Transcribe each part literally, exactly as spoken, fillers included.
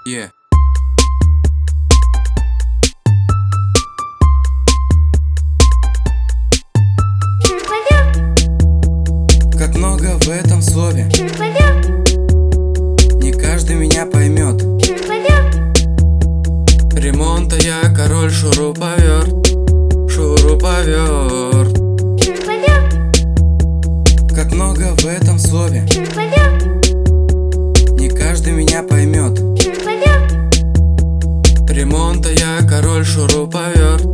Yeah. Как много в этом слове, не каждый меня поймет. Ремонта я король, шуруповерт, шуруповерт. Как много в этом слове, не каждый меня поймет. Ремонта я король, шуруповерт,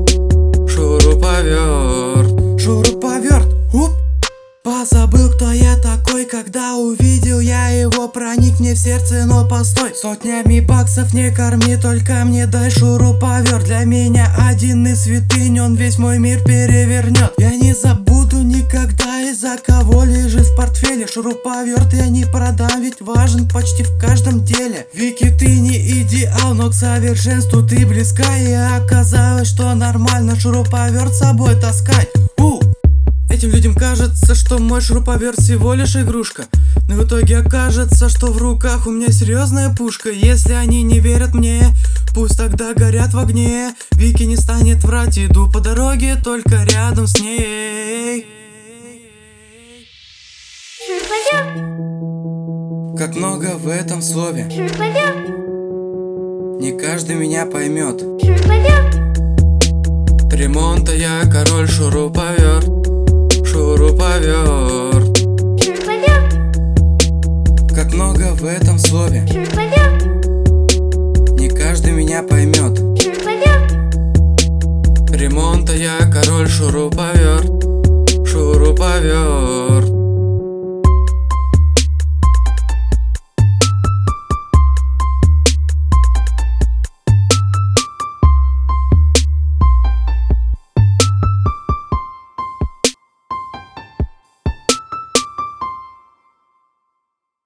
шуруповерт. Шуруповерт, уп! Позабыл, кто я такой, когда увидел я его. Проник мне в сердце, но постой, сотнями баксов не корми, только мне дай шуруповерт. Для меня один из святынь, он весь мой мир перевернет. Я не забуду никогда, из-за кого лежит в портфеле. Шуруповерт я не продам, ведь важен почти в каждом деле. Вики, ты не идеал, но к совершенству ты близка. И оказалось, что нормально шуруповерт с собой таскать. У! Этим людям кажется, что мой шуруповерт всего лишь игрушка, но в итоге окажется, что в руках у меня серьезная пушка. Если они не верят мне, пусть тогда горят в огне. Вики не станет врать, иду по дороге только рядом с ней. Как много в этом слове, не каждый меня поймет. Ремонта я король, шуруповерт, шуруповерт. Как много в этом слове, не каждый меня поймет. Ремонта я король, шуруповерт, шуруповерт.